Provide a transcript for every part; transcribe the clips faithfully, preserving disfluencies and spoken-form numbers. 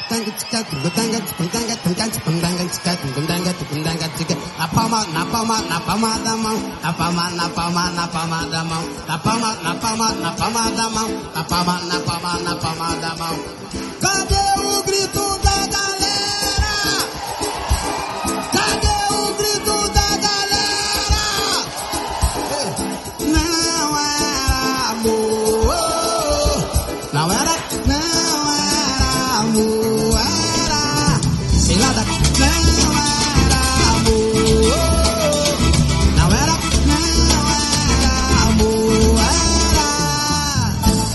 Na palma, na palma, na palma da mão, na palma, na palma, na palma da mão, na palma, na palma, na palma da mão, na palma, na palma, na palma da mão. Cadê o grito da galera? Cadê o grito da galera? Não era amor, não era, não era amor, era cilada, não era amor, não era, não era amor, era.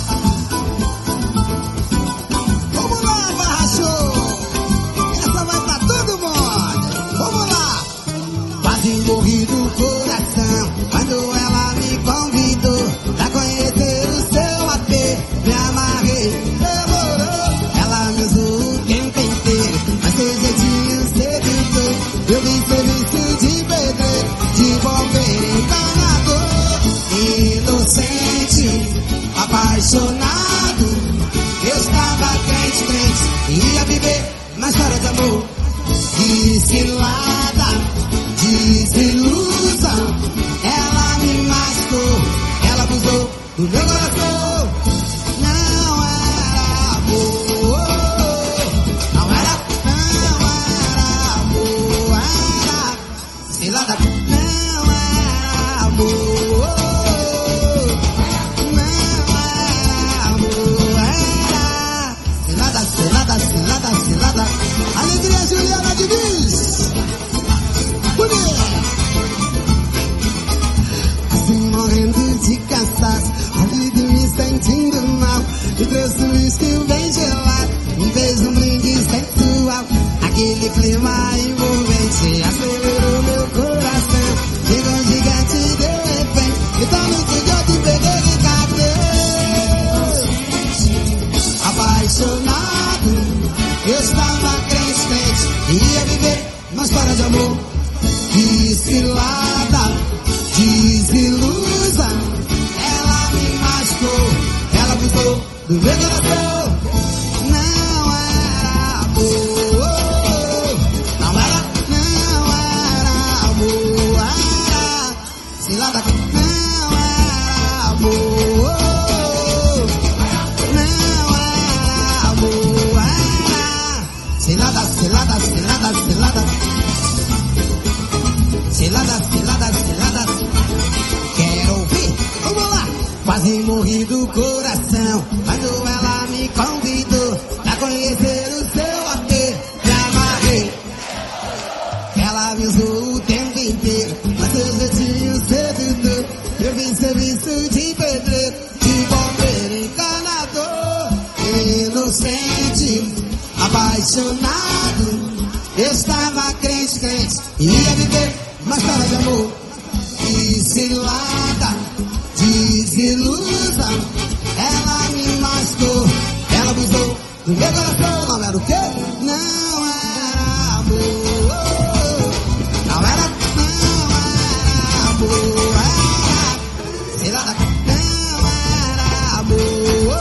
Vamos lá, Barra Show, essa vai pra todo mundo, vamos lá. Quase morri do coração quando ela me convidou pra conhecer o seu A P. Me amarrei, demorou, ela me usou o tempo inteiro, mas seu jeitinho sedutor, eu vi serviço de pedreiro, de bombeiro encanador, inocente, apaixonado, eu estava crente, crente, ia viver uma história de amor, desfilada, desilusão, ela me machucou, ela abusou do meu coração. Não era amor, não era, não era amor, era cilada, não era amor, não era amor, era cilada, cilada, cilada, cilada. Alegria, Juliana Diniz. Assim morrendo de cansaço, a vida me sentindo mal, me trouxe um uísque bem gelado, um beijo, um brinde sensual, aquele clima envolvente acelerou meu coração, chegou um gigante de repente, então me cuidou de peguei e cadê? Apaixonado, eu estava crente, crente, ia viver uma história de amor, desfilada, desilusão, ela me machucou, ela abusou do meu coração. Não era amor, não era, não era amor, era cilada, não era amor, não era amor, era cilada, cilada, cilada, cilada. Cilada, cilada, cilada, quero ouvir, vamos lá. Quase morri do coração quando ela me convidou pra conhecer o seu A P. Me amarrei, ela me usou o tempo inteiro, mas seu jeitinho sedutor, eu vim serviço de pedreiro, de bombeiro encanador, inocente, apaixonado, eu estava crente, crente, ia viver uma história de amor, desfilada, desilusão, ela me machucou, ela abusou do meu coração. Não era o quê? Não era amor, não era, não era amor, era cilada, não era amor,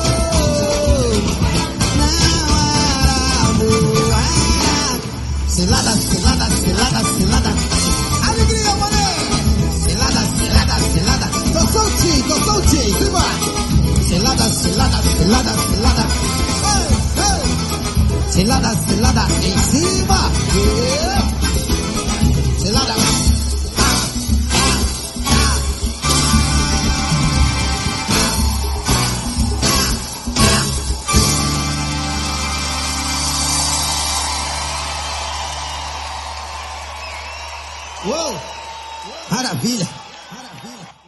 não era amor, era cilada, cilada, cilada, cilada. Alegria, mané! Cilada, cilada, cilada. Tô soltinho, tô soltinho, simbora! Cilada, cilada, cilada, cilada. Ei, ei. Cilada, cilada, em cima! Yeah. Cilada. Ah, ah, ah. Uou! Maravilha! Maravilha!